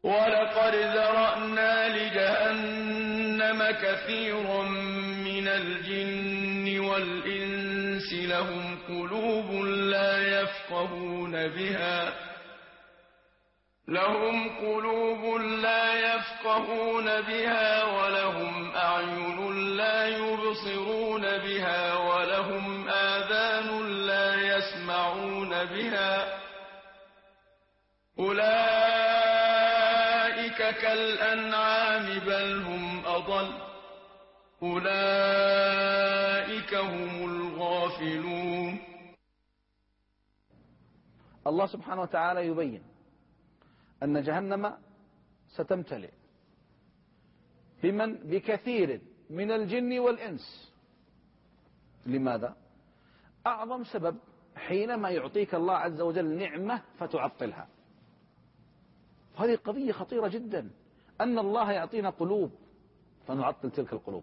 ولقد ذرأنا لجهنم كثيرا من الجن والإنس لهم قلوب لا يفقهون بها ولهم أعين لا يبصرون بها ولهم آذان لا يسمعون بها أولئك كالأنعام بل هم أضل أولئك هم الغافلون. الله سبحانه وتعالى يبين أن جهنم ستمتلئ بكثير من الجن والإنس. لماذا؟ أعظم سبب حينما يعطيك الله عز وجل نعمة فتعطلها. هذه قضية خطيرة جدا، أن الله يعطينا قلوب فنعطل تلك القلوب،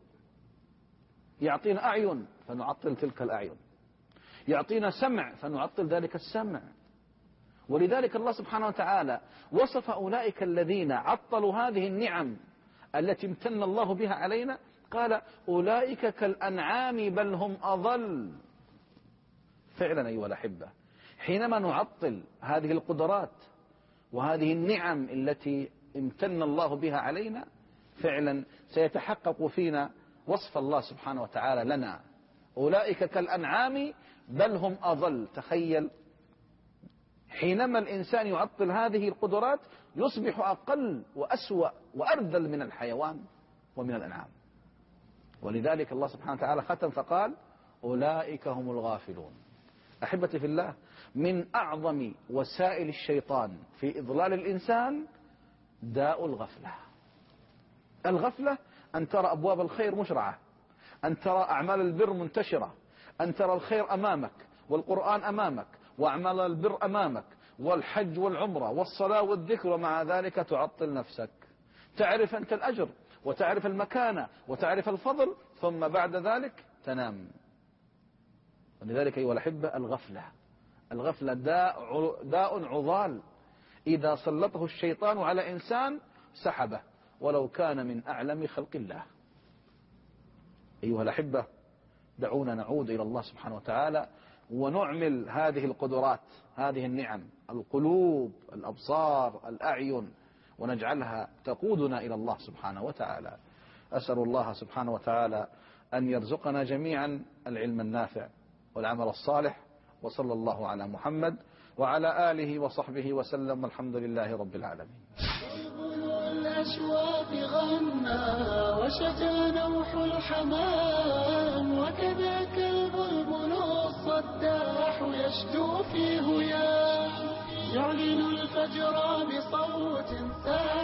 يعطينا أعين فنعطل تلك الأعين، يعطينا سمع فنعطل ذلك السمع. ولذلك الله سبحانه وتعالى وصف أولئك الذين عطلوا هذه النعم التي امتن الله بها علينا، قال أولئك كالأنعام بل هم أضل. فعلا أيها الأحبة، حينما نعطل هذه القدرات وهذه النعم التي امتن الله بها علينا، فعلا سيتحقق فينا وصف الله سبحانه وتعالى لنا، أولئك كالأنعام بل هم أضل. تخيل، حينما الإنسان يعطل هذه القدرات يصبح أقل وأسوأ وأرذل من الحيوان ومن الأنعام. ولذلك الله سبحانه وتعالى ختم فقال أولئك هم الغافلون. أحبتي في الله، من أعظم وسائل الشيطان في إضلال الإنسان داء الغفلة. الغفلة أن ترى أبواب الخير مشرعة، أن ترى أعمال البر منتشرة، أن ترى الخير أمامك والقرآن أمامك وأعمال البر أمامك والحج والعمرة والصلاة والذكر، ومع ذلك تعطل نفسك. تعرف أنت الأجر وتعرف المكانة وتعرف الفضل، ثم بعد ذلك تنام. ولذلك أيها الأحبة، الغفلة داء عضال، إذا سلطه الشيطان على إنسان سحبه ولو كان من أعلم خلق الله. أيها الأحبة، دعونا نعود إلى الله سبحانه وتعالى ونعمل هذه القدرات، هذه النعم، القلوب، الأبصار، الأعين، ونجعلها تقودنا إلى الله سبحانه وتعالى. أسأل الله سبحانه وتعالى أن يرزقنا جميعا العلم النافع والعمل الصالح، وصلى الله على محمد وعلى آله وصحبه وسلم، والحمد لله رب العالمين. الأشواق غنى وشجى نوح الحمام، وكذاك البلبل الصداح يشدو في هيام، يعلن الفجر بصوت